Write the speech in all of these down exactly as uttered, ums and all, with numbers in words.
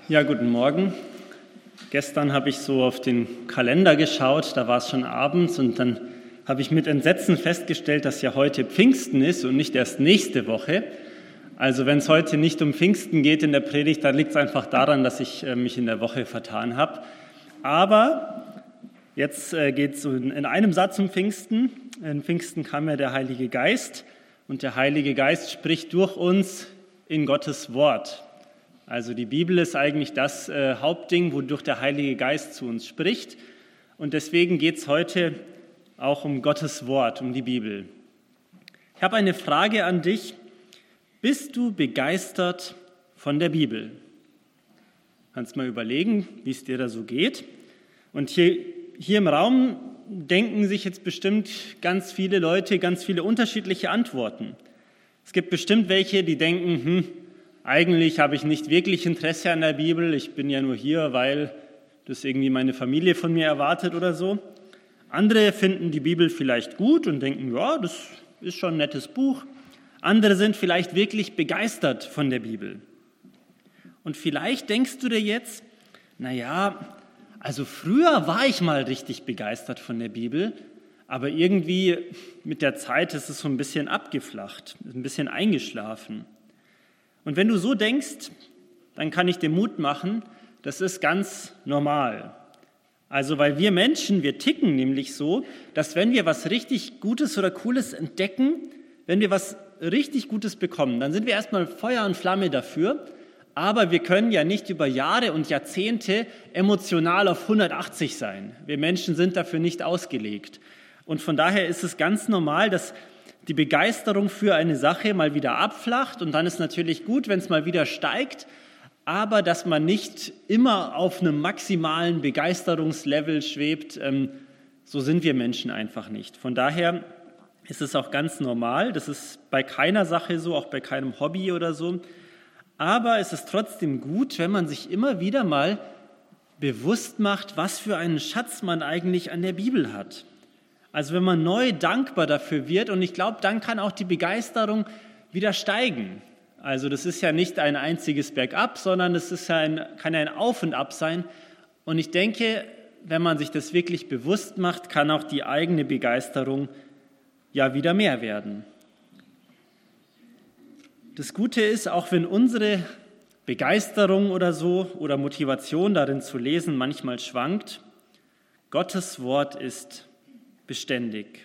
Ja, guten Morgen. Gestern habe ich so auf den Kalender geschaut, da war es schon abends und dann habe ich mit Entsetzen festgestellt, dass ja heute Pfingsten ist und nicht erst nächste Woche. Also wenn es heute nicht um Pfingsten geht in der Predigt, dann liegt es einfach daran, dass ich äh, mich in der Woche vertan habe. Aber jetzt äh, geht es in, in einem Satz um Pfingsten. In Pfingsten kam ja der Heilige Geist und der Heilige Geist spricht durch uns in Gottes Wort. Also die Bibel ist eigentlich das äh, Hauptding, wodurch der Heilige Geist zu uns spricht. Und deswegen geht es heute auch um Gottes Wort, um die Bibel. Ich habe eine Frage an dich. Bist du begeistert von der Bibel? Du kannst mal überlegen, wie es dir da so geht. Und hier, hier im Raum denken sich jetzt bestimmt ganz viele Leute ganz viele unterschiedliche Antworten. Es gibt bestimmt welche, die denken, hm, eigentlich habe ich nicht wirklich Interesse an der Bibel, ich bin ja nur hier, weil das irgendwie meine Familie von mir erwartet oder so. Andere finden die Bibel vielleicht gut und denken, ja, das ist schon ein nettes Buch. Andere sind vielleicht wirklich begeistert von der Bibel. Und vielleicht denkst du dir jetzt, naja, also früher war ich mal richtig begeistert von der Bibel, aber irgendwie mit der Zeit ist es so ein bisschen abgeflacht, ein bisschen eingeschlafen. Und wenn du so denkst, dann kann ich dir Mut machen, das ist ganz normal. Also weil wir Menschen, wir ticken nämlich so, dass wenn wir was richtig Gutes oder Cooles entdecken, wenn wir was richtig Gutes bekommen, dann sind wir erstmal Feuer und Flamme dafür, aber wir können ja nicht über Jahre und Jahrzehnte emotional auf hundertachtzig sein. Wir Menschen sind dafür nicht ausgelegt. Und von daher ist es ganz normal, dass die Begeisterung für eine Sache mal wieder abflacht und dann ist natürlich gut, wenn es mal wieder steigt, aber dass man nicht immer auf einem maximalen Begeisterungslevel schwebt, ähm, so sind wir Menschen einfach nicht. Von daher ist es auch ganz normal, das ist bei keiner Sache so, auch bei keinem Hobby oder so, aber es ist trotzdem gut, wenn man sich immer wieder mal bewusst macht, was für einen Schatz man eigentlich an der Bibel hat. Also wenn man neu dankbar dafür wird und ich glaube, dann kann auch die Begeisterung wieder steigen. Also das ist ja nicht ein einziges Bergab, sondern es ist ja ein, kann ja ein Auf und Ab sein. Und ich denke, wenn man sich das wirklich bewusst macht, kann auch die eigene Begeisterung ja wieder mehr werden. Das Gute ist, auch wenn unsere Begeisterung oder so oder Motivation darin zu lesen manchmal schwankt, Gottes Wort ist beständig.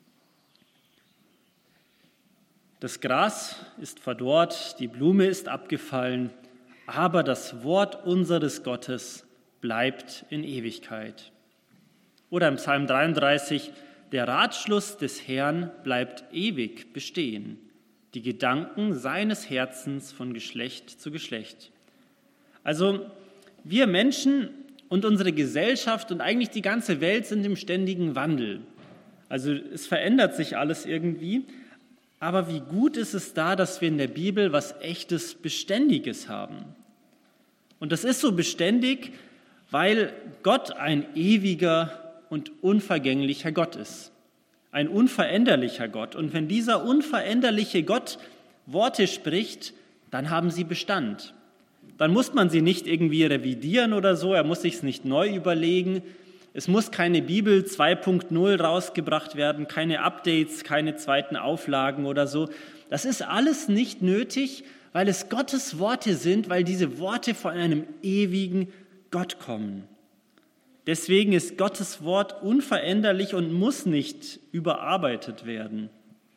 Das Gras ist verdorrt, die Blume ist abgefallen, aber das Wort unseres Gottes bleibt in Ewigkeit. Oder im Psalm dreiunddreißig, der Ratschluss des Herrn bleibt ewig bestehen, die Gedanken seines Herzens von Geschlecht zu Geschlecht. Also wir Menschen und unsere Gesellschaft und eigentlich die ganze Welt sind im ständigen Wandel. Also es verändert sich alles irgendwie. Aber wie gut ist es da, dass wir in der Bibel was Echtes, Beständiges haben. Und das ist so beständig, weil Gott ein ewiger und unvergänglicher Gott ist. Ein unveränderlicher Gott. Und wenn dieser unveränderliche Gott Worte spricht, dann haben sie Bestand. Dann muss man sie nicht irgendwie revidieren oder so, er muss sich es nicht neu überlegen. Es muss keine Bibel zwei Punkt null rausgebracht werden, keine Updates, keine zweiten Auflagen oder so. Das ist alles nicht nötig, weil es Gottes Worte sind, weil diese Worte von einem ewigen Gott kommen. Deswegen ist Gottes Wort unveränderlich und muss nicht überarbeitet werden.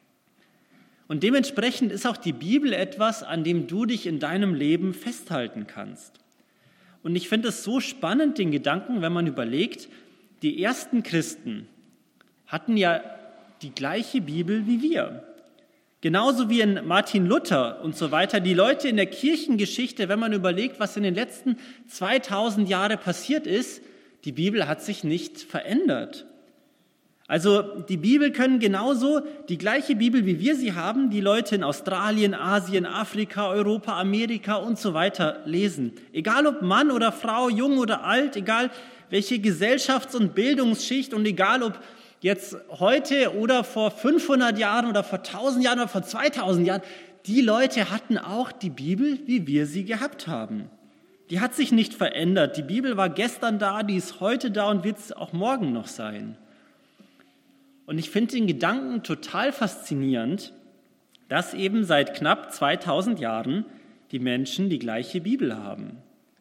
Und dementsprechend ist auch die Bibel etwas, an dem du dich in deinem Leben festhalten kannst. Und ich finde es so spannend, den Gedanken, wenn man überlegt, die ersten Christen hatten ja die gleiche Bibel wie wir. Genauso wie in Martin Luther und so weiter. Die Leute in der Kirchengeschichte, wenn man überlegt, was in den letzten zweitausend Jahren passiert ist, die Bibel hat sich nicht verändert. Also die Bibel können genauso die gleiche Bibel, wie wir sie haben, die Leute in Australien, Asien, Afrika, Europa, Amerika und so weiter lesen. Egal ob Mann oder Frau, jung oder alt, egal welche Gesellschafts- und Bildungsschicht und egal ob jetzt heute oder vor fünfhundert Jahren oder vor tausend Jahren oder vor zweitausend Jahren, die Leute hatten auch die Bibel, wie wir sie gehabt haben. die hat sich nicht verändert. Die Bibel war gestern da, die ist heute da und wird es auch morgen noch sein. Und ich finde den Gedanken total faszinierend, dass eben seit knapp zweitausend Jahren die Menschen die gleiche Bibel haben.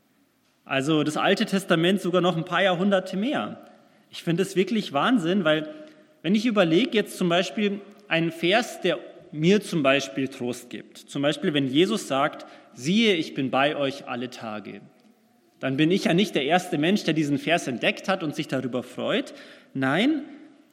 Also das Alte Testament sogar noch ein paar Jahrhunderte mehr. Ich finde es wirklich Wahnsinn, weil wenn ich überlege, jetzt zum Beispiel einen Vers, der mir zum Beispiel Trost gibt. Zum Beispiel, wenn Jesus sagt, siehe, ich bin bei euch alle Tage. Dann bin ich ja nicht der erste Mensch, der diesen Vers entdeckt hat und sich darüber freut. Nein,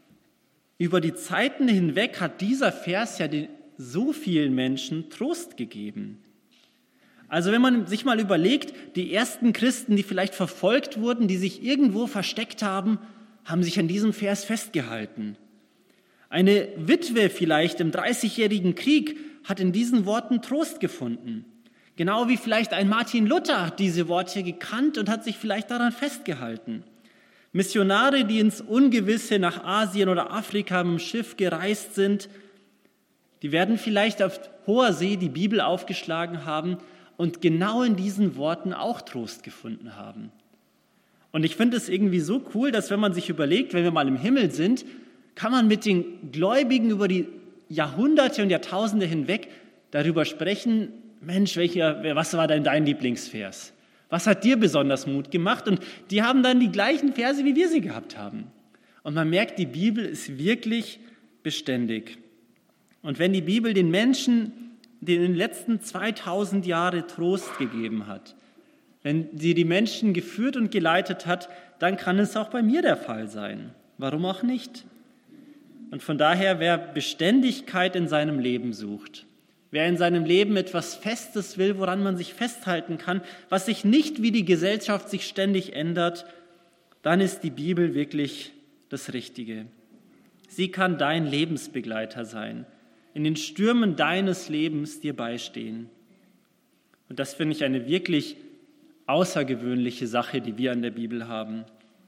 über die Zeiten hinweg hat dieser Vers ja den, so vielen Menschen Trost gegeben. Also wenn man sich mal überlegt, die ersten Christen, die vielleicht verfolgt wurden, die sich irgendwo versteckt haben, haben sich an diesem Vers festgehalten. Eine Witwe vielleicht im Dreißigjährigen Krieg hat in diesen Worten Trost gefunden. Genau wie vielleicht ein Martin Luther hat diese Worte gekannt und hat sich vielleicht daran festgehalten. Missionare, die ins Ungewisse nach Asien oder Afrika mit dem Schiff gereist sind, die werden vielleicht auf hoher See die Bibel aufgeschlagen haben und genau in diesen Worten auch Trost gefunden haben. Und ich finde es irgendwie so cool, dass wenn man sich überlegt, wenn wir mal im Himmel sind, kann man mit den Gläubigen über die Jahrhunderte und Jahrtausende hinweg darüber sprechen, Mensch, welcher, was war denn dein Lieblingsvers? Was hat dir besonders Mut gemacht? Und die haben dann die gleichen Verse, wie wir sie gehabt haben. Und man merkt, die Bibel ist wirklich beständig. Und wenn die Bibel den Menschen, die in den letzten zweitausend Jahren Trost gegeben hat, wenn sie die Menschen geführt und geleitet hat, dann kann es auch bei mir der Fall sein. Warum auch nicht? Und von daher, wer Beständigkeit in seinem Leben sucht, wer in seinem Leben etwas Festes will, woran man sich festhalten kann, was sich nicht wie die Gesellschaft sich ständig ändert, dann ist die Bibel wirklich das Richtige. Sie kann dein Lebensbegleiter sein, in den Stürmen deines Lebens dir beistehen. Und das finde ich eine wirklich außergewöhnliche Sache, die wir an der Bibel haben.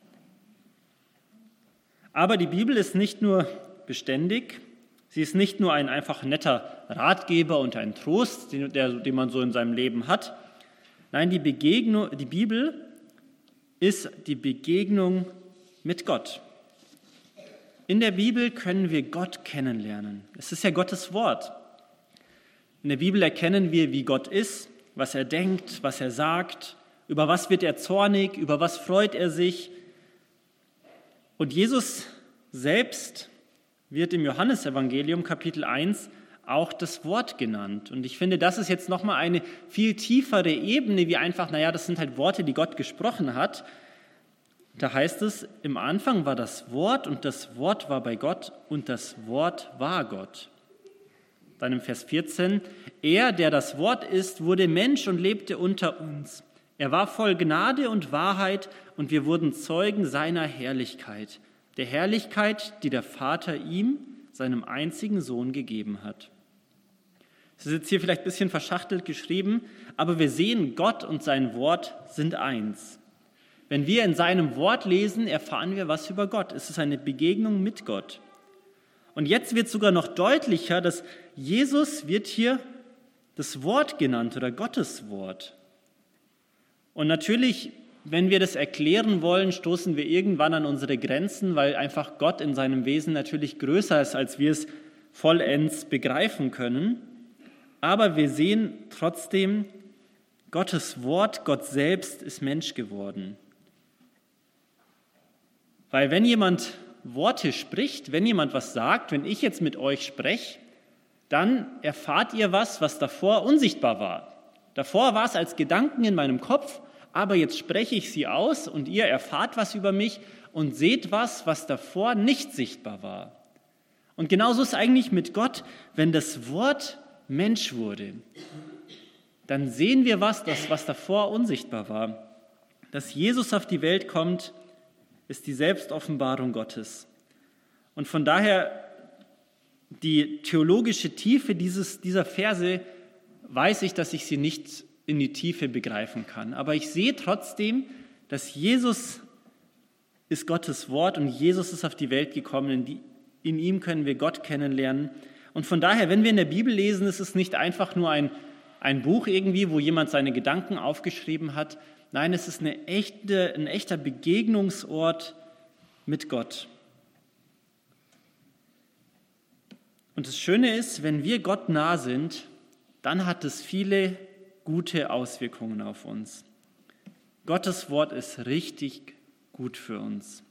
Aber die Bibel ist nicht nur beständig, sie ist nicht nur ein einfach netter Ratgeber und ein Trost, den, der, den man so in seinem Leben hat. Nein, die, Begegnung, die Bibel ist die Begegnung mit Gott. In der Bibel können wir Gott kennenlernen. Es ist ja Gottes Wort. In der Bibel erkennen wir, wie Gott ist, was er denkt, was er sagt, über was wird er zornig, über was freut er sich. Und Jesus selbst wird im Johannesevangelium Kapitel eins auch das Wort genannt. Und ich finde, das ist jetzt nochmal eine viel tiefere Ebene, wie einfach, naja, das sind halt Worte, die Gott gesprochen hat. Da heißt es, im Anfang war das Wort und das Wort war bei Gott und das Wort war Gott. Dann im Vers vierzehn, er, der das Wort ist, wurde Mensch und lebte unter uns. Er war voll Gnade und Wahrheit und wir wurden Zeugen seiner Herrlichkeit. Der Herrlichkeit, die der Vater ihm, seinem einzigen Sohn, gegeben hat. Das ist jetzt hier vielleicht ein bisschen verschachtelt geschrieben, aber wir sehen, Gott und sein Wort sind eins. Wenn wir in seinem Wort lesen, erfahren wir was über Gott. Es ist eine Begegnung mit Gott. Und jetzt wird sogar noch deutlicher, dass Jesus wird hier das Wort genannt oder Gottes Wort. Und natürlich, wenn wir das erklären wollen, stoßen wir irgendwann an unsere Grenzen, weil einfach Gott in seinem Wesen natürlich größer ist, als wir es vollends begreifen können. Aber wir sehen trotzdem, Gottes Wort, Gott selbst ist Mensch geworden. Weil wenn jemand Worte spricht, wenn jemand was sagt, wenn ich jetzt mit euch spreche, dann erfahrt ihr was, was davor unsichtbar war. Davor war es als Gedanken in meinem Kopf, aber jetzt spreche ich sie aus und ihr erfahrt was über mich und seht was, was davor nicht sichtbar war. Und genauso ist es eigentlich mit Gott, wenn das Wort Mensch wurde, dann sehen wir was, das, was davor unsichtbar war. Dass Jesus auf die Welt kommt, ist die Selbstoffenbarung Gottes. Und von daher die theologische Tiefe dieses, dieser Verse, weiß ich, dass ich sie nicht in die Tiefe begreifen kann. Aber ich sehe trotzdem, dass Jesus ist Gottes Wort und Jesus ist auf die Welt gekommen. In, die, in ihm können wir Gott kennenlernen. Und von daher, wenn wir in der Bibel lesen, ist es nicht einfach nur ein, ein Buch irgendwie, wo jemand seine Gedanken aufgeschrieben hat. Nein, es ist eine echte, ein echter Begegnungsort mit Gott. Und das Schöne ist, wenn wir Gott nah sind, dann hat es viele gute Auswirkungen auf uns. Gottes Wort ist richtig gut für uns.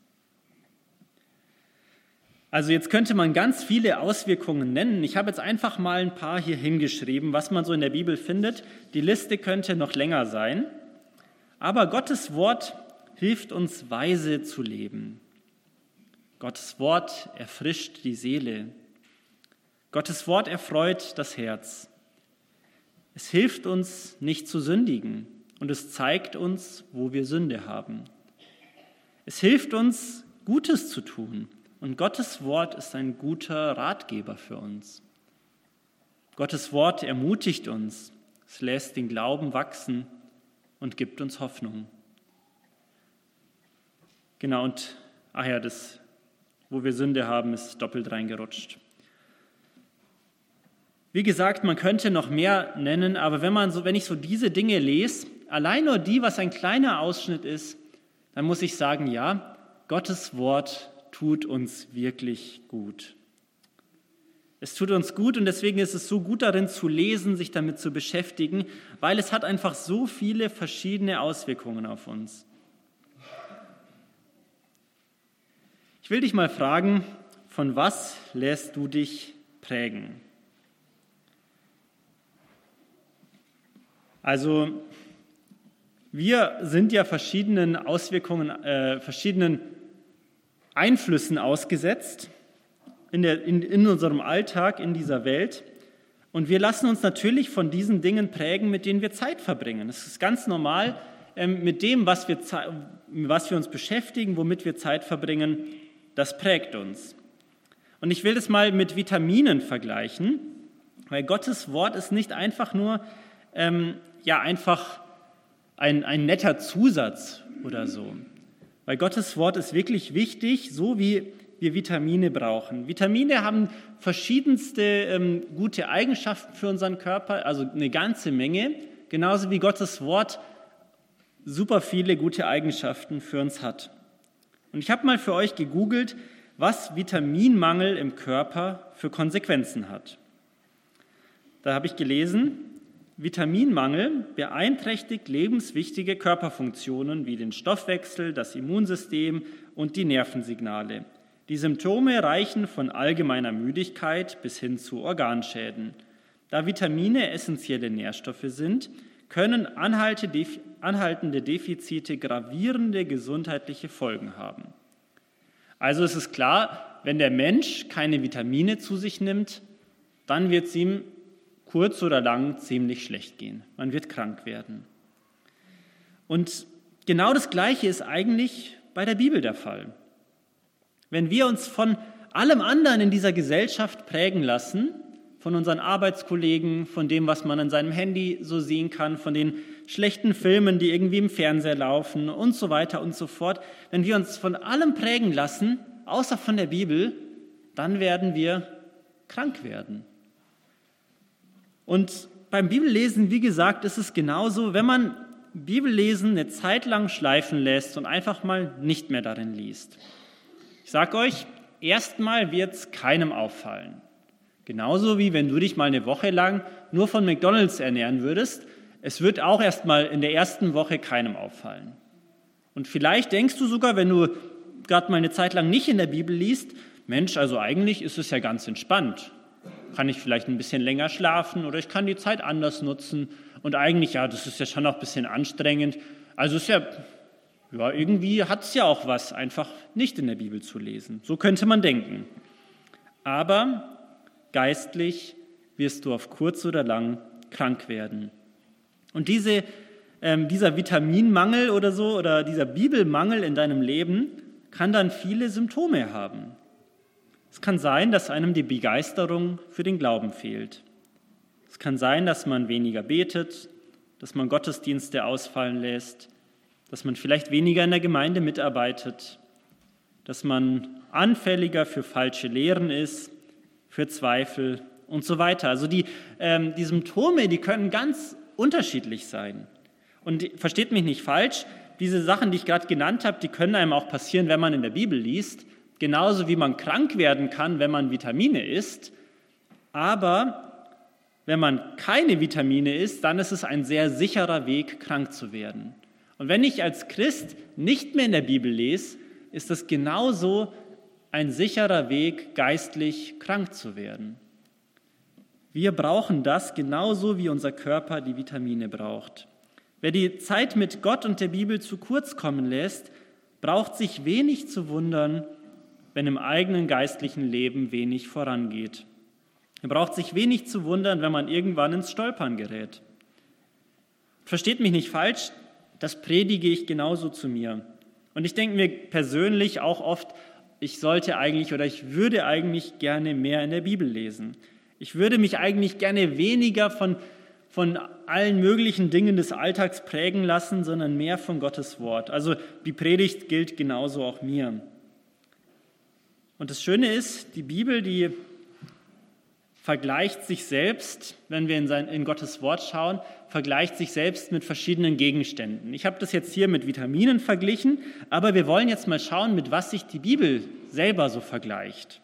Also jetzt könnte man ganz viele Auswirkungen nennen. Ich habe jetzt einfach mal ein paar hier hingeschrieben, was man so in der Bibel findet. Die Liste könnte noch länger sein. Aber Gottes Wort hilft uns, weise zu leben. Gottes Wort erfrischt die Seele. Gottes Wort erfreut das Herz. Es hilft uns, nicht zu sündigen, und es zeigt uns, wo wir Sünde haben. Es hilft uns, Gutes zu tun, und Gottes Wort ist ein guter Ratgeber für uns. Gottes Wort ermutigt uns, es lässt den Glauben wachsen und gibt uns Hoffnung. Genau, und ach ja, das, wo wir Sünde haben, ist doppelt reingerutscht. Wie gesagt, man könnte noch mehr nennen, aber wenn, man so, wenn ich so diese Dinge lese, allein nur die, was ein kleiner Ausschnitt ist, dann muss ich sagen, ja, Gottes Wort tut uns wirklich gut. Es tut uns gut und deswegen ist es so gut darin zu lesen, sich damit zu beschäftigen, weil es hat einfach so viele verschiedene Auswirkungen auf uns. Ich will dich mal fragen, von was lässt du dich prägen? Also wir sind ja verschiedenen Auswirkungen, äh, verschiedenen Einflüssen ausgesetzt in, der, in, in unserem Alltag, in dieser Welt. Und wir lassen uns natürlich von diesen Dingen prägen, mit denen wir Zeit verbringen. Es ist ganz normal, ähm, mit dem, was wir, was wir uns beschäftigen, womit wir Zeit verbringen, das prägt uns. Und ich will das mal mit Vitaminen vergleichen, weil Gottes Wort ist nicht einfach nur ähm, ja, einfach ein, ein netter Zusatz oder so. Weil Gottes Wort ist wirklich wichtig, so wie wir Vitamine brauchen. Vitamine haben verschiedenste ähm, gute Eigenschaften für unseren Körper, also eine ganze Menge, genauso wie Gottes Wort super viele gute Eigenschaften für uns hat. Und ich habe mal für euch gegoogelt, was Vitaminmangel im Körper für Konsequenzen hat. Da habe ich gelesen, Vitaminmangel beeinträchtigt lebenswichtige Körperfunktionen wie den Stoffwechsel, das Immunsystem und die Nervensignale. Die Symptome reichen von allgemeiner Müdigkeit bis hin zu Organschäden. Da Vitamine essentielle Nährstoffe sind, können anhaltende Defizite gravierende gesundheitliche Folgen haben. Also es ist klar, wenn der Mensch keine Vitamine zu sich nimmt, dann wird es ihm kurz oder lang ziemlich schlecht gehen. Man wird krank werden. Und genau das Gleiche ist eigentlich bei der Bibel der Fall. Wenn wir uns von allem anderen in dieser Gesellschaft prägen lassen, von unseren Arbeitskollegen, von dem, was man an seinem Handy so sehen kann, von den schlechten Filmen, die irgendwie im Fernseher laufen und so weiter und so fort, wenn wir uns von allem prägen lassen, außer von der Bibel, dann werden wir krank werden. Und beim Bibellesen, wie gesagt, ist es genauso, wenn man Bibellesen eine Zeit lang schleifen lässt und einfach mal nicht mehr darin liest. Ich sage euch, erstmal wird es keinem auffallen. Genauso wie wenn du dich mal eine Woche lang nur von McDonald's ernähren würdest, es wird auch erstmal in der ersten Woche keinem auffallen. Und vielleicht denkst du sogar, wenn du gerade mal eine Zeit lang nicht in der Bibel liest, Mensch, also eigentlich ist es ja ganz entspannt. Kann ich vielleicht ein bisschen länger schlafen oder ich kann die Zeit anders nutzen. Und eigentlich, ja, das ist ja schon noch ein bisschen anstrengend. Also ist ja, ja irgendwie hat es ja auch was, einfach nicht in der Bibel zu lesen. So könnte man denken. Aber geistlich wirst du auf kurz oder lang krank werden. Und diese, ähm, dieser Vitaminmangel oder so oder dieser Bibelmangel in deinem Leben kann dann viele Symptome haben. Es kann sein, dass einem die Begeisterung für den Glauben fehlt. Es kann sein, dass man weniger betet, dass man Gottesdienste ausfallen lässt, dass man vielleicht weniger in der Gemeinde mitarbeitet, dass man anfälliger für falsche Lehren ist, für Zweifel und so weiter. Also die, ähm, die Symptome, die können ganz unterschiedlich sein. Und versteht mich nicht falsch, diese Sachen, die ich gerade genannt habe, die können einem auch passieren, wenn man in der Bibel liest, genauso wie man krank werden kann, wenn man Vitamine isst. Aber wenn man keine Vitamine isst, dann ist es ein sehr sicherer Weg, krank zu werden. Und wenn ich als Christ nicht mehr in der Bibel lese, ist das genauso ein sicherer Weg, geistlich krank zu werden. Wir brauchen das genauso, wie unser Körper die Vitamine braucht. Wer die Zeit mit Gott und der Bibel zu kurz kommen lässt, braucht sich wenig zu wundern, wenn im eigenen geistlichen Leben wenig vorangeht. Er braucht sich wenig zu wundern, wenn man irgendwann ins Stolpern gerät. Versteht mich nicht falsch, das predige ich genauso zu mir. Und ich denke mir persönlich auch oft, ich sollte eigentlich oder ich würde eigentlich gerne mehr in der Bibel lesen. Ich würde mich eigentlich gerne weniger von, von allen möglichen Dingen des Alltags prägen lassen, sondern mehr von Gottes Wort. Also die Predigt gilt genauso auch mir. Und das Schöne ist, die Bibel, die vergleicht sich selbst, wenn wir in, sein, in Gottes Wort schauen, vergleicht sich selbst mit verschiedenen Gegenständen. Ich habe das jetzt hier mit Vitaminen verglichen, aber wir wollen jetzt mal schauen, mit was sich die Bibel selber so vergleicht.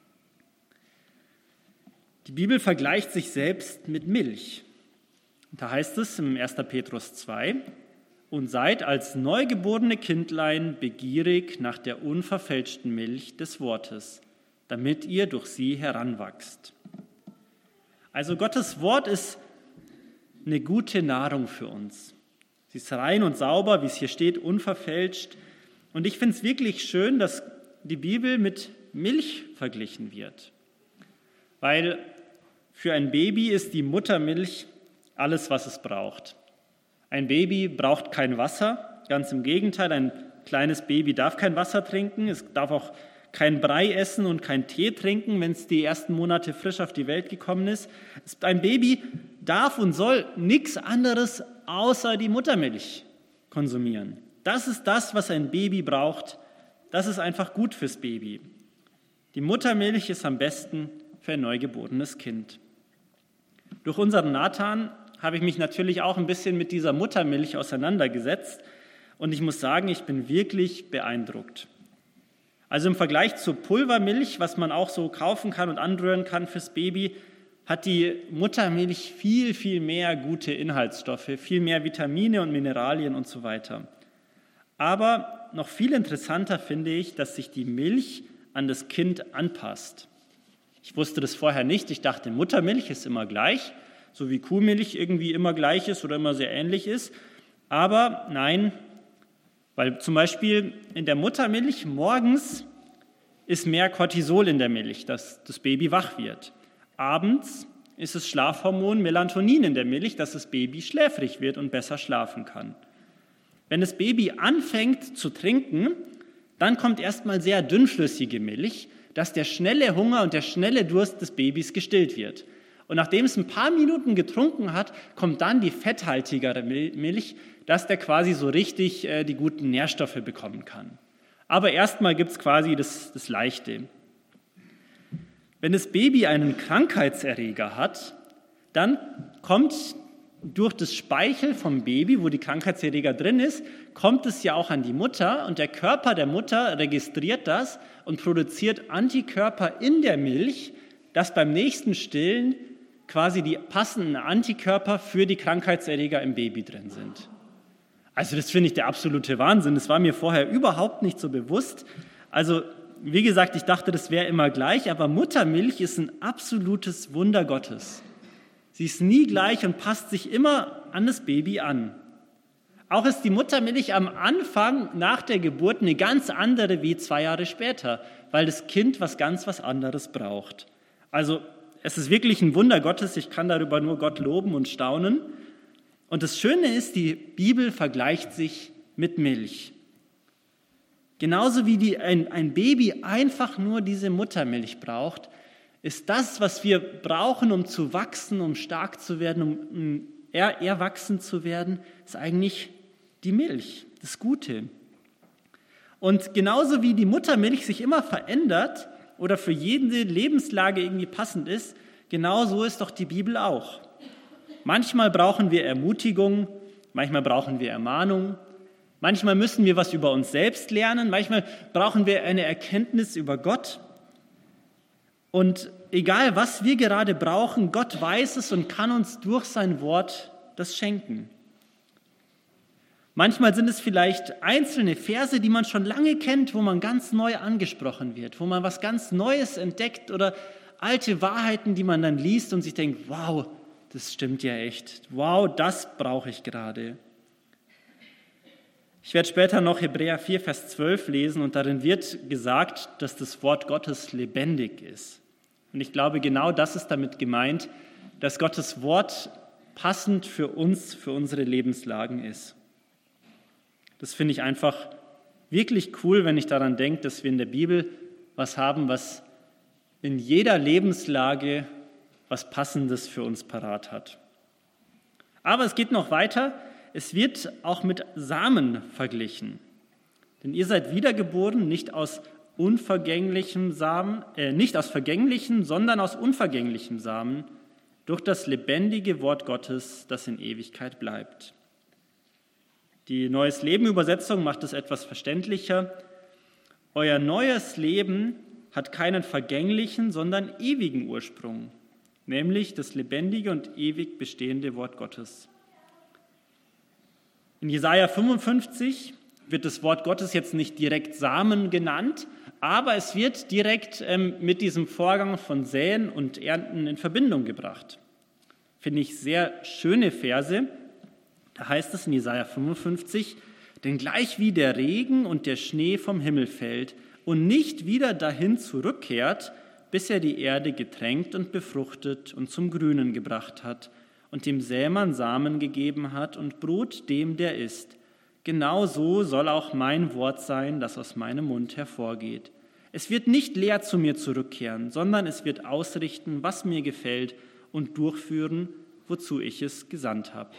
Die Bibel vergleicht sich selbst mit Milch. Da heißt es im ersten Petrus zwei, und seid als neugeborene Kindlein begierig nach der unverfälschten Milch des Wortes, damit ihr durch sie heranwachst. Also Gottes Wort ist eine gute Nahrung für uns. Sie ist rein und sauber, wie es hier steht, unverfälscht. Und ich finde es wirklich schön, dass die Bibel mit Milch verglichen wird. Weil für ein Baby ist die Muttermilch alles, was es braucht. Ein Baby braucht kein Wasser, ganz im Gegenteil, ein kleines Baby darf kein Wasser trinken, es darf auch kein Brei essen und kein Tee trinken, wenn es die ersten Monate frisch auf die Welt gekommen ist. Ein Baby darf und soll nichts anderes außer die Muttermilch konsumieren. Das ist das, was ein Baby braucht. Das ist einfach gut fürs Baby. Die Muttermilch ist am besten für ein neugeborenes Kind. Durch unseren Nathan habe ich mich natürlich auch ein bisschen mit dieser Muttermilch auseinandergesetzt und ich muss sagen, ich bin wirklich beeindruckt. Also im Vergleich zur Pulvermilch, was man auch so kaufen kann und anrühren kann fürs Baby, hat die Muttermilch viel, viel mehr gute Inhaltsstoffe, viel mehr Vitamine und Mineralien und so weiter. Aber noch viel interessanter finde ich, dass sich die Milch an das Kind anpasst. Ich wusste das vorher nicht. Ich dachte, Muttermilch ist immer gleich, so wie Kuhmilch irgendwie immer gleich ist oder immer sehr ähnlich ist. Aber nein, weil zum Beispiel in der Muttermilch morgens ist mehr Cortisol in der Milch, dass das Baby wach wird. Abends ist es Schlafhormon Melatonin in der Milch, dass das Baby schläfrig wird und besser schlafen kann. Wenn das Baby anfängt zu trinken, dann kommt erstmal sehr dünnflüssige Milch, dass der schnelle Hunger und der schnelle Durst des Babys gestillt wird. Und nachdem es ein paar Minuten getrunken hat, kommt dann die fetthaltigere Milch, dass der quasi so richtig äh, die guten Nährstoffe bekommen kann. Aber erstmal gibt es quasi das, das Leichte. Wenn das Baby einen Krankheitserreger hat, dann kommt durch das Speichel vom Baby, wo die Krankheitserreger drin ist, kommt es ja auch an die Mutter und der Körper der Mutter registriert das und produziert Antikörper in der Milch, dass beim nächsten Stillen quasi die passenden Antikörper für die Krankheitserreger im Baby drin sind. Also das finde ich der absolute Wahnsinn. Das war mir vorher überhaupt nicht so bewusst. Also wie gesagt, ich dachte, das wäre immer gleich, aber Muttermilch ist ein absolutes Wunder Gottes. Sie ist nie gleich und passt sich immer an das Baby an. Auch ist die Muttermilch am Anfang nach der Geburt eine ganz andere wie zwei Jahre später, weil das Kind was ganz was anderes braucht. Also es ist wirklich ein Wunder Gottes, ich kann darüber nur Gott loben und staunen. Und das Schöne ist, die Bibel vergleicht sich mit Milch. Genauso wie die, ein, ein Baby einfach nur diese Muttermilch braucht, ist das, was wir brauchen, um zu wachsen, um stark zu werden, um eher, erwachsen zu werden, ist eigentlich die Milch, das Gute. Und genauso wie die Muttermilch sich immer verändert oder für jede Lebenslage irgendwie passend ist, genauso ist doch die Bibel auch. Manchmal brauchen wir Ermutigung manchmal brauchen wir Ermahnung, manchmal müssen wir was über uns selbst lernen, manchmal brauchen wir eine Erkenntnis über Gott. Und egal, was wir gerade brauchen, Gott weiß es und kann uns durch sein Wort das schenken. Manchmal sind es vielleicht einzelne Verse, die man schon lange kennt, wo man ganz neu angesprochen wird, wo man was ganz Neues entdeckt oder alte Wahrheiten, die man dann liest und sich denkt, wow, das stimmt ja echt. Wow, das brauche ich gerade. Ich werde später noch Hebräer vier, Vers zwölf lesen und darin wird gesagt, dass das Wort Gottes lebendig ist. Und ich glaube, genau das ist damit gemeint, dass Gottes Wort passend für uns, für unsere Lebenslagen ist. Das finde ich einfach wirklich cool, wenn ich daran denke, dass wir in der Bibel was haben, was in jeder Lebenslage was Passendes für uns parat hat. Aber es geht noch weiter. Es wird auch mit Samen verglichen. Denn ihr seid wiedergeboren, nicht aus unvergänglichem Samen, äh, nicht aus vergänglichem, sondern aus unvergänglichem Samen, durch das lebendige Wort Gottes, das in Ewigkeit bleibt. Die Neues Leben-Übersetzung macht es etwas verständlicher. Euer neues Leben hat keinen vergänglichen, sondern ewigen Ursprung, nämlich das lebendige und ewig bestehende Wort Gottes. In Jesaja fünfundfünfzig wird das Wort Gottes jetzt nicht direkt Samen genannt, aber es wird direkt ähm, mit diesem Vorgang von Säen und Ernten in Verbindung gebracht. Finde ich sehr schöne Verse. Da heißt es in Jesaja fünfundfünfzig, denn gleich wie der Regen und der Schnee vom Himmel fällt und nicht wieder dahin zurückkehrt, bis er die Erde getränkt und befruchtet und zum Grünen gebracht hat und dem Sämann Samen gegeben hat und Brot dem, der isst. Genau so soll auch mein Wort sein, das aus meinem Mund hervorgeht. Es wird nicht leer zu mir zurückkehren, sondern es wird ausrichten, was mir gefällt und durchführen, wozu ich es gesandt habe.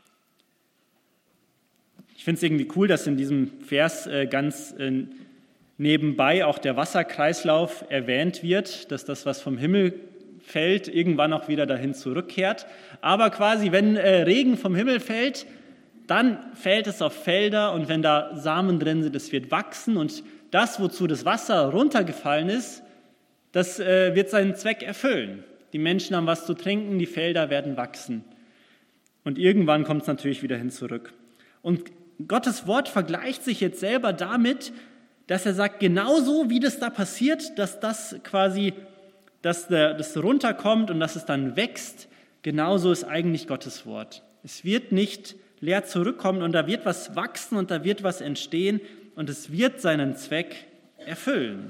Ich finde es irgendwie cool, dass in diesem Vers ganz nebenbei auch der Wasserkreislauf erwähnt wird, dass das, was vom Himmel fällt, irgendwann auch wieder dahin zurückkehrt. Aber quasi, wenn Regen vom Himmel fällt, dann fällt es auf Felder und wenn da Samen drin sind, es wird wachsen und das, wozu das Wasser runtergefallen ist, das wird seinen Zweck erfüllen. Die Menschen haben was zu trinken, die Felder werden wachsen. Und irgendwann kommt es natürlich wieder hin zurück. Und Gottes Wort vergleicht sich jetzt selber damit, dass er sagt, genauso wie das da passiert, dass das quasi, dass das runterkommt und dass es dann wächst, genauso ist eigentlich Gottes Wort. Es wird nicht leer zurückkommen und da wird was wachsen und da wird was entstehen und es wird seinen Zweck erfüllen.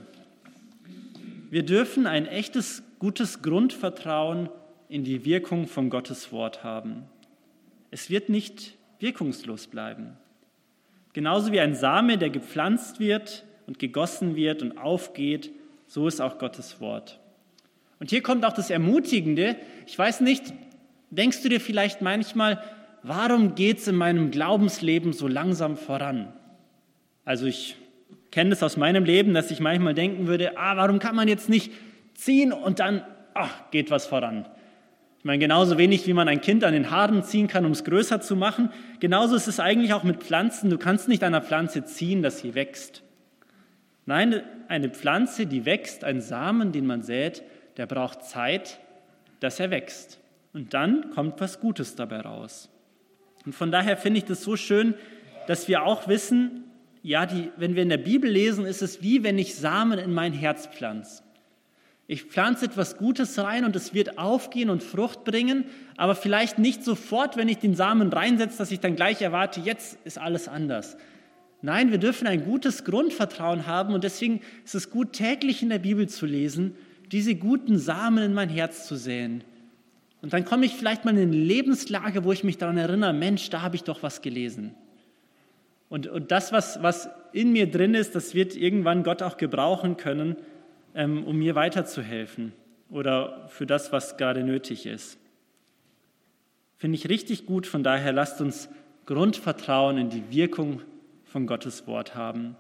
Wir dürfen ein echtes, gutes Grundvertrauen in die Wirkung von Gottes Wort haben. Es wird nicht wirkungslos bleiben. Genauso wie ein Same, der gepflanzt wird und gegossen wird und aufgeht, so ist auch Gottes Wort. Und hier kommt auch das Ermutigende. Ich weiß nicht, denkst du dir vielleicht manchmal, warum geht es in meinem Glaubensleben so langsam voran? Also ich kenne das aus meinem Leben, dass ich manchmal denken würde, ah, warum kann man jetzt nicht ziehen und dann ach, geht was voran? Ich meine, genauso wenig, wie man ein Kind an den Haaren ziehen kann, um es größer zu machen, genauso ist es eigentlich auch mit Pflanzen. Du kannst nicht an einer Pflanze ziehen, dass sie wächst. Nein, eine Pflanze, die wächst, ein Samen, den man sät, der braucht Zeit, dass er wächst. Und dann kommt was Gutes dabei raus. Und von daher finde ich das so schön, dass wir auch wissen, ja, die, wenn wir in der Bibel lesen, ist es wie wenn ich Samen in mein Herz pflanze. Ich pflanze etwas Gutes rein und es wird aufgehen und Frucht bringen, aber vielleicht nicht sofort, wenn ich den Samen reinsetze, dass ich dann gleich erwarte, jetzt ist alles anders. Nein, wir dürfen ein gutes Grundvertrauen haben und deswegen ist es gut, täglich in der Bibel zu lesen, diese guten Samen in mein Herz zu säen. Und dann komme ich vielleicht mal in eine Lebenslage, wo ich mich daran erinnere, Mensch, da habe ich doch was gelesen. Und, und das, was, was in mir drin ist, das wird irgendwann Gott auch gebrauchen können, ähm, um mir weiterzuhelfen oder für das, was gerade nötig ist. Finde ich richtig gut, von daher lasst uns Grundvertrauen in die Wirkung von Gottes Wort haben.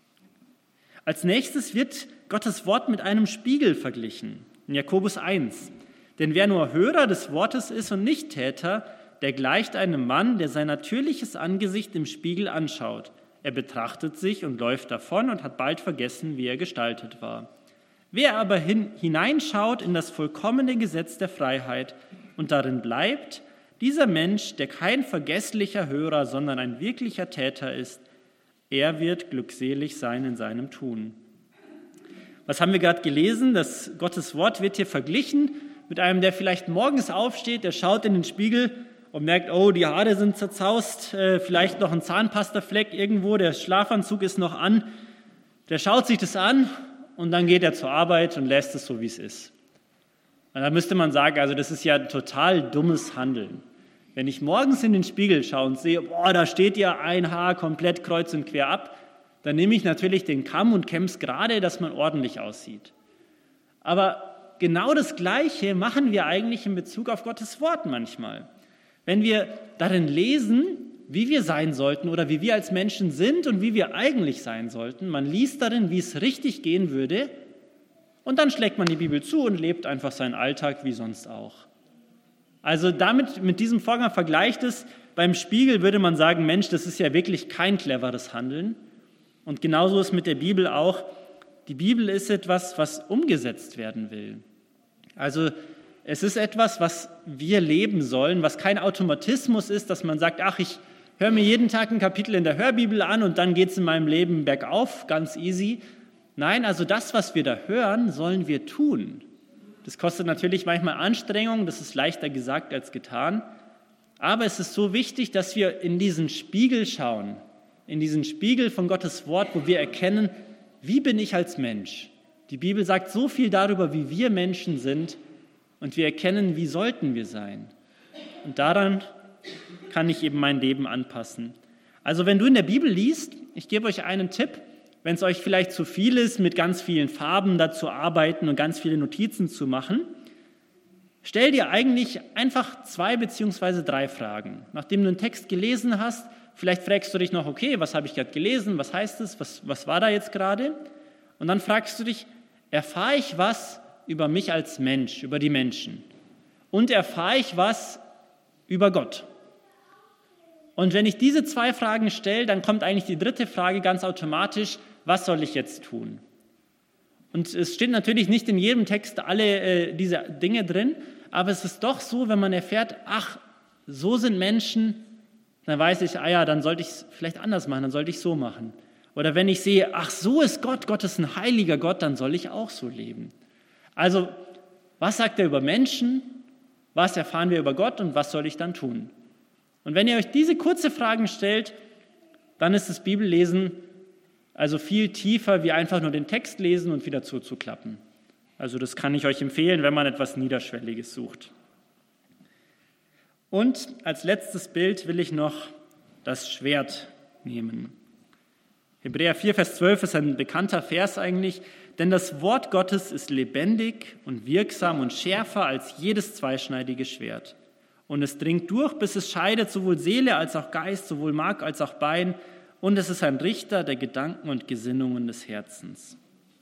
Als nächstes wird Gottes Wort mit einem Spiegel verglichen, in Jakobus eins. Denn wer nur Hörer des Wortes ist und nicht Täter, der gleicht einem Mann, der sein natürliches Angesicht im Spiegel anschaut. Er betrachtet sich und läuft davon und hat bald vergessen, wie er gestaltet war. Wer aber hin, hineinschaut in das vollkommene Gesetz der Freiheit und darin bleibt, dieser Mensch, der kein vergesslicher Hörer, sondern ein wirklicher Täter ist, er wird glückselig sein in seinem Tun. Was haben wir gerade gelesen? Das Gottes Wort wird hier verglichen mit einem, der vielleicht morgens aufsteht, der schaut in den Spiegel und merkt, oh, die Haare sind zerzaust, äh, vielleicht noch ein Zahnpastafleck irgendwo, der Schlafanzug ist noch an. Der schaut sich das an und dann geht er zur Arbeit und lässt es so, wie es ist. Und da müsste man sagen, also das ist ja total dummes Handeln. Wenn ich morgens in den Spiegel schaue und sehe, boah, da steht ja ein Haar komplett kreuz und quer ab, dann nehme ich natürlich den Kamm und kämme es gerade, dass man ordentlich aussieht. Aber genau das Gleiche machen wir eigentlich in Bezug auf Gottes Wort manchmal. Wenn wir darin lesen, wie wir sein sollten oder wie wir als Menschen sind und wie wir eigentlich sein sollten, man liest darin, wie es richtig gehen würde, und dann schlägt man die Bibel zu und lebt einfach seinen Alltag wie sonst auch. Also damit, mit diesem Vorgang vergleicht es, beim Spiegel würde man sagen, Mensch, das ist ja wirklich kein cleveres Handeln. Und genauso ist mit der Bibel auch. Die Bibel ist etwas, was umgesetzt werden will. Also es ist etwas, was wir leben sollen, was kein Automatismus ist, dass man sagt, ach, ich höre mir jeden Tag ein Kapitel in der Hörbibel an und dann geht es in meinem Leben bergauf, ganz easy. Nein, also das, was wir da hören, sollen wir tun. Das kostet natürlich manchmal Anstrengung, das ist leichter gesagt als getan. Aber es ist so wichtig, dass wir in diesen Spiegel schauen, in diesen Spiegel von Gottes Wort, wo wir erkennen, wie bin ich als Mensch? Die Bibel sagt so viel darüber, wie wir Menschen sind, und wir erkennen, wie sollten wir sein. Und daran kann ich eben mein Leben anpassen. Also wenn du in der Bibel liest, ich gebe euch einen Tipp, wenn es euch vielleicht zu viel ist, mit ganz vielen Farben da zu arbeiten und ganz viele Notizen zu machen, stell dir eigentlich einfach zwei beziehungsweise drei Fragen. Nachdem du einen Text gelesen hast, vielleicht fragst du dich noch, okay, was habe ich gerade gelesen, was heißt es, was, was war da jetzt gerade? Und dann fragst du dich, erfahre ich was über mich als Mensch, über die Menschen? Und erfahre ich was über Gott? Und wenn ich diese zwei Fragen stelle, dann kommt eigentlich die dritte Frage ganz automatisch, was soll ich jetzt tun? Und es steht natürlich nicht in jedem Text alle äh, diese Dinge drin, aber es ist doch so, wenn man erfährt, ach, so sind Menschen, dann weiß ich, ah ja, dann sollte ich es vielleicht anders machen, dann sollte ich so machen. Oder wenn ich sehe, ach, so ist Gott, Gott ist ein heiliger Gott, dann soll ich auch so leben. Also, was sagt er über Menschen? Was erfahren wir über Gott und was soll ich dann tun? Und wenn ihr euch diese kurze Fragen stellt, dann ist das Bibellesen also viel tiefer, wie einfach nur den Text lesen und wieder zuzuklappen. Also das kann ich euch empfehlen, wenn man etwas Niederschwelliges sucht. Und als letztes Bild will ich noch das Schwert nehmen. Hebräer vier, Vers zwölf ist ein bekannter Vers eigentlich, denn das Wort Gottes ist lebendig und wirksam und schärfer als jedes zweischneidige Schwert. Und es dringt durch, bis es scheidet sowohl Seele als auch Geist, sowohl Mark als auch Bein. Und es ist ein Richter der Gedanken und Gesinnungen des Herzens.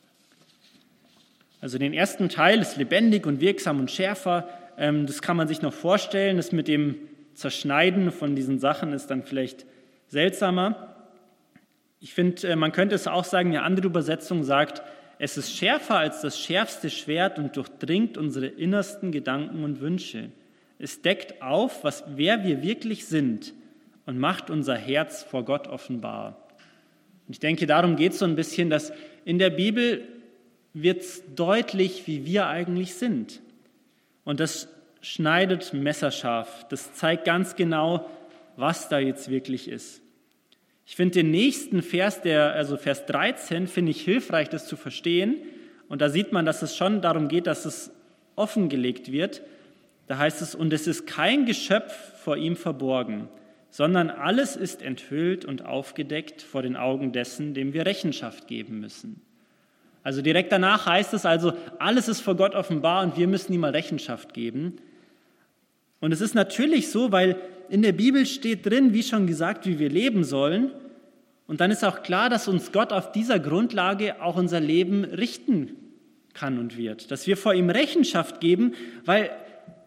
Also den ersten Teil ist lebendig und wirksam und schärfer. Das kann man sich noch vorstellen. Das mit dem Zerschneiden von diesen Sachen ist dann vielleicht seltsamer. Ich finde, man könnte es auch sagen, eine andere Übersetzung sagt, es ist schärfer als das schärfste Schwert und durchdringt unsere innersten Gedanken und Wünsche. Es deckt auf, was, wer wir wirklich sind und macht unser Herz vor Gott offenbar. Und ich denke, darum geht es so ein bisschen, dass in der Bibel wird es deutlich, wie wir eigentlich sind. Und das schneidet messerscharf. Das zeigt ganz genau, was da jetzt wirklich ist. Ich finde den nächsten Vers, der, also Vers dreizehn, finde ich hilfreich, das zu verstehen. Und da sieht man, dass es schon darum geht, dass es offengelegt wird. Da heißt es, und es ist kein Geschöpf vor ihm verborgen, sondern alles ist enthüllt und aufgedeckt vor den Augen dessen, dem wir Rechenschaft geben müssen. Also direkt danach heißt es also, alles ist vor Gott offenbar und wir müssen ihm mal Rechenschaft geben. Und es ist natürlich so, weil in der Bibel steht drin, wie schon gesagt, wie wir leben sollen. Und dann ist auch klar, dass uns Gott auf dieser Grundlage auch unser Leben richten kann und wird. Dass wir vor ihm Rechenschaft geben, weil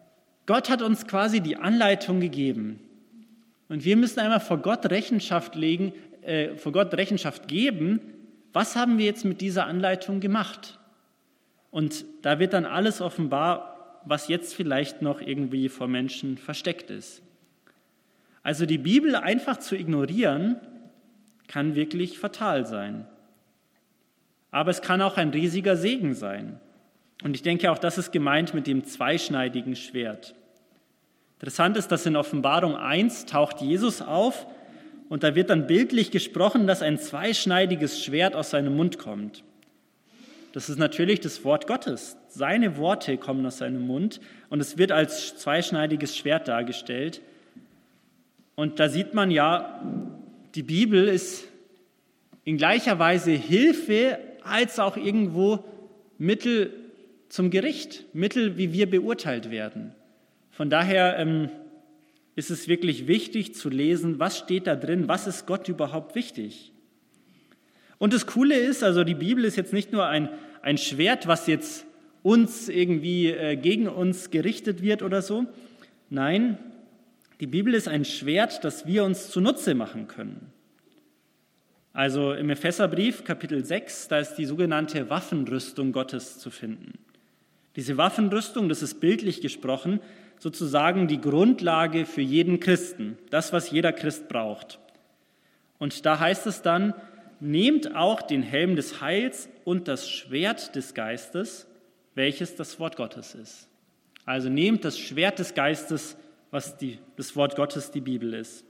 Gott hat uns quasi die Anleitung gegeben. Und wir müssen einmal vor Gott Rechenschaft legen, äh, vor Gott Rechenschaft geben, was haben wir jetzt mit dieser Anleitung gemacht? Und da wird dann alles offenbar, was jetzt vielleicht noch irgendwie vor Menschen versteckt ist. Also die Bibel einfach zu ignorieren, kann wirklich fatal sein. Aber es kann auch ein riesiger Segen sein. Und ich denke, auch das ist gemeint mit dem zweischneidigen Schwert. Interessant ist, dass in Offenbarung eins taucht Jesus auf und da wird dann bildlich gesprochen, dass ein zweischneidiges Schwert aus seinem Mund kommt. Das ist natürlich das Wort Gottes. Seine Worte kommen aus seinem Mund und es wird als zweischneidiges Schwert dargestellt. Und da sieht man ja, die Bibel ist in gleicher Weise Hilfe als auch irgendwo Mittel zum Gericht, Mittel, wie wir beurteilt werden. Von daher ähm, ist es wirklich wichtig zu lesen, was steht da drin, was ist Gott überhaupt wichtig. Und das Coole ist, also die Bibel ist jetzt nicht nur ein, ein Schwert, was jetzt uns irgendwie äh, gegen uns gerichtet wird oder so. Nein, die Bibel ist ein Schwert, das wir uns zunutze machen können. Also im Epheserbrief, Kapitel sechs, da ist die sogenannte Waffenrüstung Gottes zu finden. Diese Waffenrüstung, das ist bildlich gesprochen, sozusagen die Grundlage für jeden Christen, das, was jeder Christ braucht. Und da heißt es dann, nehmt auch den Helm des Heils und das Schwert des Geistes, welches das Wort Gottes ist. Also nehmt das Schwert des Geistes, was die, das Wort Gottes die Bibel ist.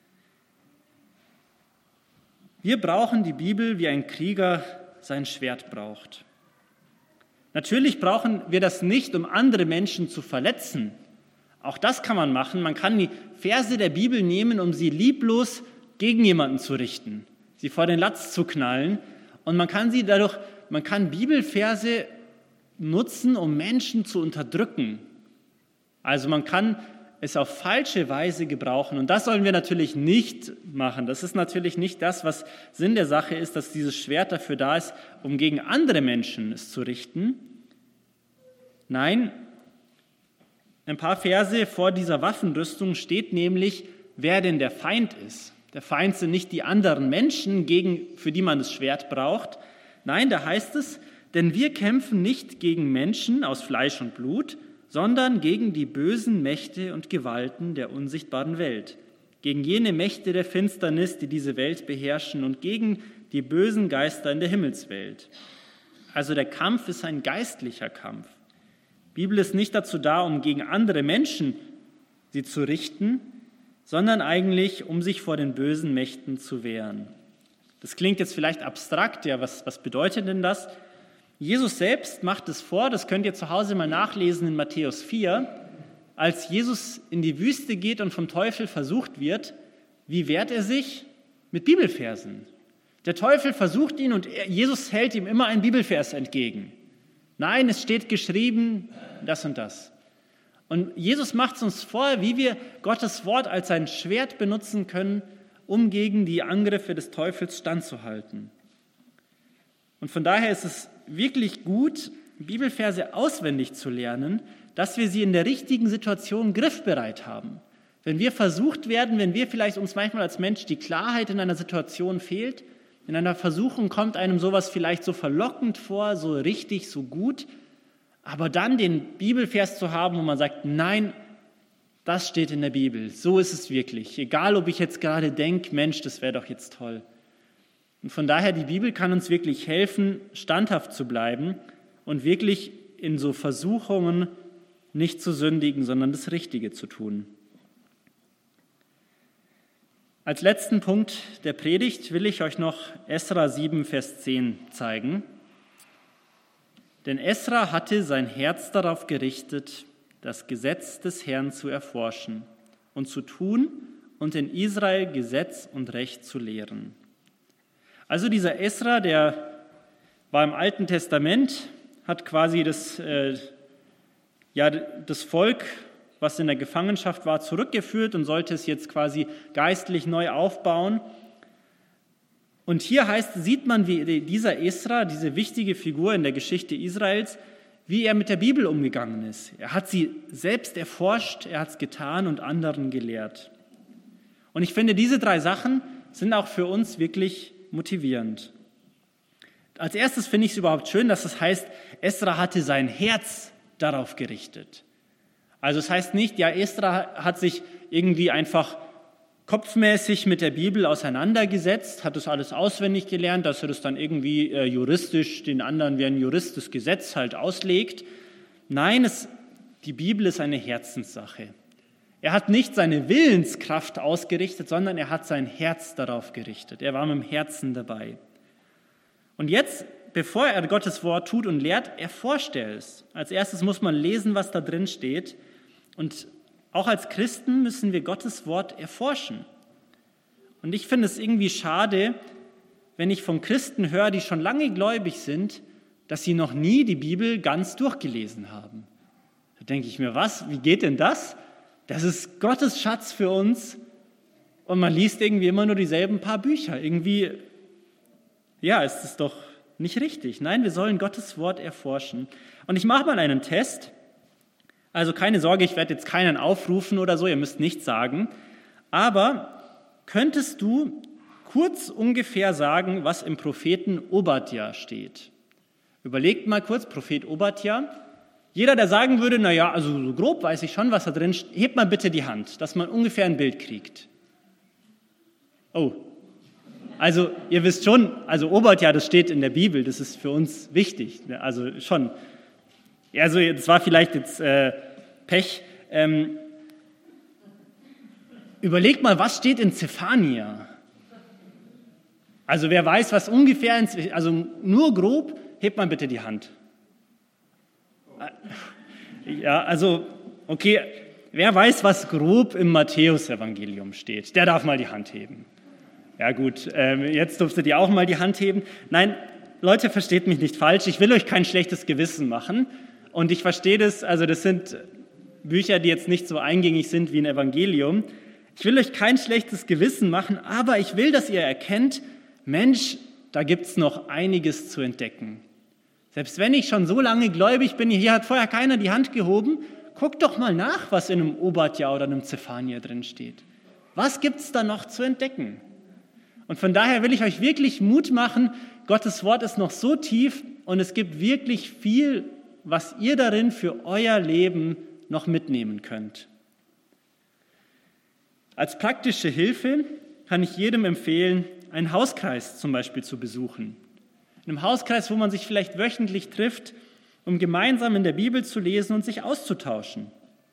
Wir brauchen die Bibel, wie ein Krieger sein Schwert braucht. Natürlich brauchen wir das nicht, um andere Menschen zu verletzen. Auch das kann man machen. Man kann die Verse der Bibel nehmen, um sie lieblos gegen jemanden zu richten, sie vor den Latz zu knallen. Und man kann sie dadurch, man kann Bibelverse nutzen, um Menschen zu unterdrücken. Also man kann es auf falsche Weise gebrauchen. Und das sollen wir natürlich nicht machen. Das ist natürlich nicht das, was Sinn der Sache ist, dass dieses Schwert dafür da ist, um gegen andere Menschen es zu richten. Nein, ein paar Verse vor dieser Waffenrüstung steht nämlich, wer denn der Feind ist. Der Feind sind nicht die anderen Menschen, gegen, für die man das Schwert braucht. Nein, da heißt es, denn wir kämpfen nicht gegen Menschen aus Fleisch und Blut, sondern gegen die bösen Mächte und Gewalten der unsichtbaren Welt, gegen jene Mächte der Finsternis, die diese Welt beherrschen und gegen die bösen Geister in der Himmelswelt. Also der Kampf ist ein geistlicher Kampf. Die Bibel ist nicht dazu da, um gegen andere Menschen sie zu richten, sondern eigentlich, um sich vor den bösen Mächten zu wehren. Das klingt jetzt vielleicht abstrakt, ja, was, was bedeutet denn das? Jesus selbst macht es vor, das könnt ihr zu Hause mal nachlesen in Matthäus vier, als Jesus in die Wüste geht und vom Teufel versucht wird, wie wehrt er sich? Mit Bibelversen. Der Teufel versucht ihn und Jesus hält ihm immer einen Bibelvers entgegen. Nein, es steht geschrieben, das und das. Und Jesus macht es uns vor, wie wir Gottes Wort als ein Schwert benutzen können, um gegen die Angriffe des Teufels standzuhalten. Und von daher ist es wirklich gut, Bibelverse auswendig zu lernen, dass wir sie in der richtigen Situation griffbereit haben. Wenn wir versucht werden, wenn wir vielleicht uns manchmal als Mensch die Klarheit in einer Situation fehlt, in einer Versuchung kommt einem sowas vielleicht so verlockend vor, so richtig, so gut, aber dann den Bibelvers zu haben, wo man sagt, nein, das steht in der Bibel, so ist es wirklich. Egal, ob ich jetzt gerade denke, Mensch, das wäre doch jetzt toll. Und von daher, die Bibel kann uns wirklich helfen, standhaft zu bleiben und wirklich in so Versuchungen nicht zu sündigen, sondern das Richtige zu tun. Als letzten Punkt der Predigt will ich euch noch Esra sieben, Vers zehn zeigen. Denn Esra hatte sein Herz darauf gerichtet, das Gesetz des Herrn zu erforschen und zu tun und in Israel Gesetz und Recht zu lehren. Also dieser Esra, der war im Alten Testament, hat quasi das, äh, ja, das Volk, was in der Gefangenschaft war, zurückgeführt und sollte es jetzt quasi geistlich neu aufbauen. Und hier heißt, sieht man, wie dieser Esra, diese wichtige Figur in der Geschichte Israels, wie er mit der Bibel umgegangen ist. Er hat sie selbst erforscht, er hat es getan und anderen gelehrt. Und ich finde, diese drei Sachen sind auch für uns wirklich motivierend. Als erstes finde ich es überhaupt schön, dass es heißt, Esra hatte sein Herz darauf gerichtet. Also es heißt nicht, ja, Esra hat sich irgendwie einfach kopfmäßig mit der Bibel auseinandergesetzt, hat das alles auswendig gelernt, dass er das dann irgendwie äh, juristisch den anderen wie ein Jurist das Gesetz halt auslegt. Nein, es, die Bibel ist eine Herzenssache. Er hat nicht seine Willenskraft ausgerichtet, sondern er hat sein Herz darauf gerichtet. Er war mit dem Herzen dabei. Und jetzt, bevor er Gottes Wort tut und lehrt, erforscht er es. Als erstes muss man lesen, was da drin steht. Und auch als Christen müssen wir Gottes Wort erforschen. Und ich finde es irgendwie schade, wenn ich von Christen höre, die schon lange gläubig sind, dass sie noch nie die Bibel ganz durchgelesen haben. Da denke ich mir, was, wie geht denn das? Das ist Gottes Schatz für uns und man liest irgendwie immer nur dieselben paar Bücher. Irgendwie, ja, ist es doch nicht richtig. Nein, wir sollen Gottes Wort erforschen. Und ich mache mal einen Test. Also keine Sorge, ich werde jetzt keinen aufrufen oder so, ihr müsst nichts sagen. Aber könntest du kurz ungefähr sagen, was im Propheten Obadja steht? Überlegt mal kurz, Prophet Obadja. Jeder, der sagen würde, naja, also so grob weiß ich schon, was da drin steht, hebt mal bitte die Hand, dass man ungefähr ein Bild kriegt. Oh, also ihr wisst schon, also Obadja, das steht in der Bibel, das ist für uns wichtig, also schon. Also das war vielleicht jetzt äh, Pech. Ähm, überlegt mal, was steht in Zephania? Also wer weiß, was ungefähr, in, also nur grob, hebt mal bitte die Hand. Ja, also, okay, wer weiß, was grob im Matthäusevangelium steht? Der darf mal die Hand heben. Ja gut, ähm, jetzt durftet ihr auch mal die Hand heben. Nein, Leute, versteht mich nicht falsch, ich will euch kein schlechtes Gewissen machen. Und ich verstehe das, also das sind Bücher, die jetzt nicht so eingängig sind wie ein Evangelium. Ich will euch kein schlechtes Gewissen machen, aber ich will, dass ihr erkennt, Mensch, da gibt es noch einiges zu entdecken. Selbst wenn ich schon so lange gläubig bin, hier hat vorher keiner die Hand gehoben, guckt doch mal nach, was in einem Obadja oder einem Zephania drin steht. Was gibt es da noch zu entdecken? Und von daher will ich euch wirklich Mut machen, Gottes Wort ist noch so tief und es gibt wirklich viel, was ihr darin für euer Leben noch mitnehmen könnt. Als praktische Hilfe kann ich jedem empfehlen, einen Hauskreis zum Beispiel zu besuchen. In einem Hauskreis, wo man sich vielleicht wöchentlich trifft, um gemeinsam in der Bibel zu lesen und sich auszutauschen.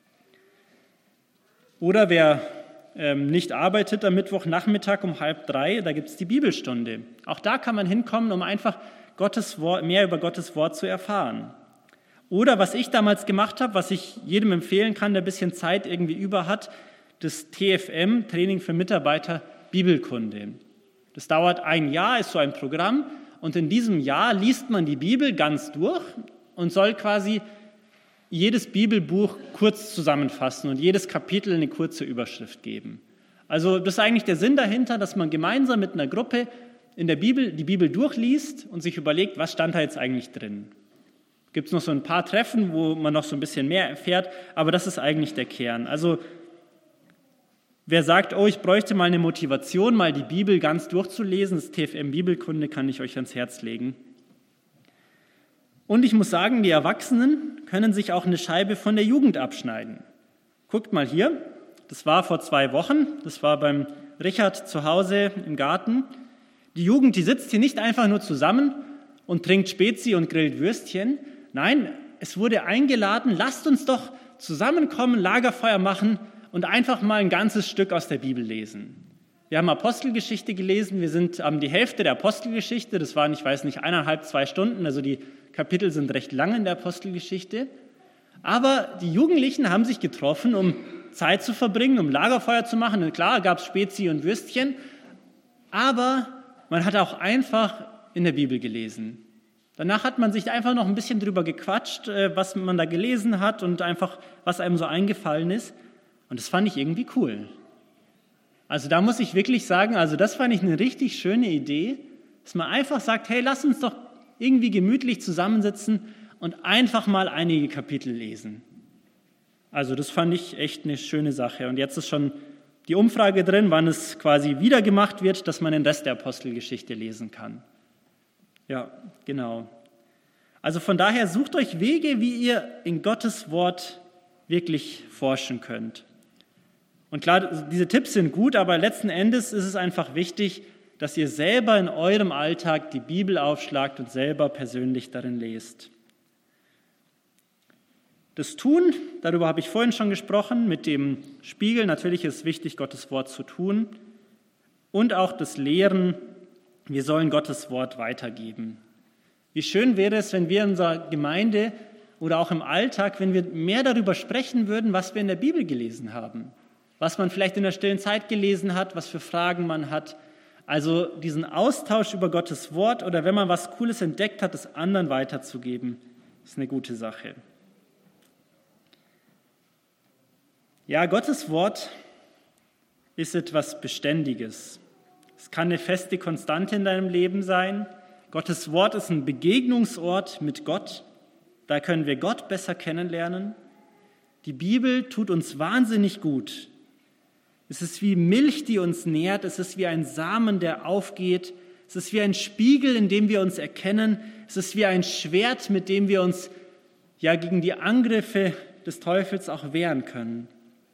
Oder wer ähm, nicht arbeitet, am Mittwochnachmittag um halb drei, da gibt es die Bibelstunde. Auch da kann man hinkommen, um einfach Gottes Wort, mehr über Gottes Wort zu erfahren. Oder was ich damals gemacht habe, was ich jedem empfehlen kann, der ein bisschen Zeit irgendwie über hat, das T F M, Training für Mitarbeiter, Bibelkunde. Das dauert ein Jahr, ist so ein Programm und in diesem Jahr liest man die Bibel ganz durch und soll quasi jedes Bibelbuch kurz zusammenfassen und jedes Kapitel eine kurze Überschrift geben. Also das ist eigentlich der Sinn dahinter, dass man gemeinsam mit einer Gruppe in der Bibel die Bibel durchliest und sich überlegt, was stand da jetzt eigentlich drin. Gibt es noch so ein paar Treffen, wo man noch so ein bisschen mehr erfährt, aber das ist eigentlich der Kern. Also wer sagt, oh, ich bräuchte mal eine Motivation, mal die Bibel ganz durchzulesen, das T F M Bibelkunde kann ich euch ans Herz legen. Und ich muss sagen, die Erwachsenen können sich auch eine Scheibe von der Jugend abschneiden. Guckt mal hier, das war vor zwei Wochen, das war beim Richard zu Hause im Garten. Die Jugend, die sitzt hier nicht einfach nur zusammen und trinkt Spezi und grillt Würstchen. Nein, es wurde eingeladen, lasst uns doch zusammenkommen, Lagerfeuer machen und einfach mal ein ganzes Stück aus der Bibel lesen. Wir haben Apostelgeschichte gelesen, wir sind am die Hälfte der Apostelgeschichte, das waren, ich weiß nicht, eineinhalb, zwei Stunden, also die Kapitel sind recht lang in der Apostelgeschichte. Aber die Jugendlichen haben sich getroffen, um Zeit zu verbringen, um Lagerfeuer zu machen. Und klar, gab es Spezi und Würstchen, aber man hat auch einfach in der Bibel gelesen. Danach hat man sich einfach noch ein bisschen drüber gequatscht, was man da gelesen hat und einfach, was einem so eingefallen ist. Und das fand ich irgendwie cool. Also da muss ich wirklich sagen, also das fand ich eine richtig schöne Idee, dass man einfach sagt, hey, lass uns doch irgendwie gemütlich zusammensitzen und einfach mal einige Kapitel lesen. Also das fand ich echt eine schöne Sache. Und jetzt ist schon die Umfrage drin, wann es quasi wieder gemacht wird, dass man den Rest der Apostelgeschichte lesen kann. Ja, genau. Also von daher sucht euch Wege, wie ihr in Gottes Wort wirklich forschen könnt. Und klar, diese Tipps sind gut, aber letzten Endes ist es einfach wichtig, dass ihr selber in eurem Alltag die Bibel aufschlagt und selber persönlich darin lest. Das Tun, darüber habe ich vorhin schon gesprochen, mit dem Spiegel. Natürlich ist es wichtig, Gottes Wort zu tun. Und auch das Lehren, wir sollen Gottes Wort weitergeben. Wie schön wäre es, wenn wir in unserer Gemeinde oder auch im Alltag, wenn wir mehr darüber sprechen würden, was wir in der Bibel gelesen haben. Was man vielleicht in der stillen Zeit gelesen hat, was für Fragen man hat. Also diesen Austausch über Gottes Wort oder wenn man was Cooles entdeckt hat, das anderen weiterzugeben, ist eine gute Sache. Ja, Gottes Wort ist etwas Beständiges. Es kann eine feste Konstante in deinem Leben sein. Gottes Wort ist ein Begegnungsort mit Gott. Da können wir Gott besser kennenlernen. Die Bibel tut uns wahnsinnig gut. Es ist wie Milch, die uns nährt. Es ist wie ein Samen, der aufgeht. Es ist wie ein Spiegel, in dem wir uns erkennen. Es ist wie ein Schwert, mit dem wir uns ja gegen die Angriffe des Teufels auch wehren können.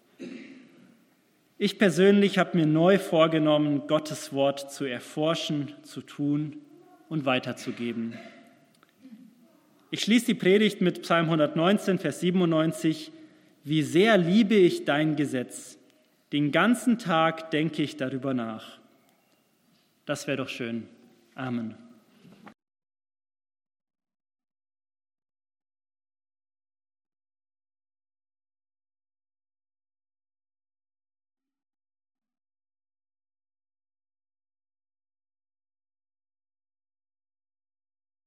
Ich persönlich habe mir neu vorgenommen, Gottes Wort zu erforschen, zu tun und weiterzugeben. Ich schließe die Predigt mit Psalm hundertneunzehn, Vers siebenundneunzig. Wie sehr liebe ich dein Gesetz. Den ganzen Tag denke ich darüber nach. Das wäre doch schön. Amen.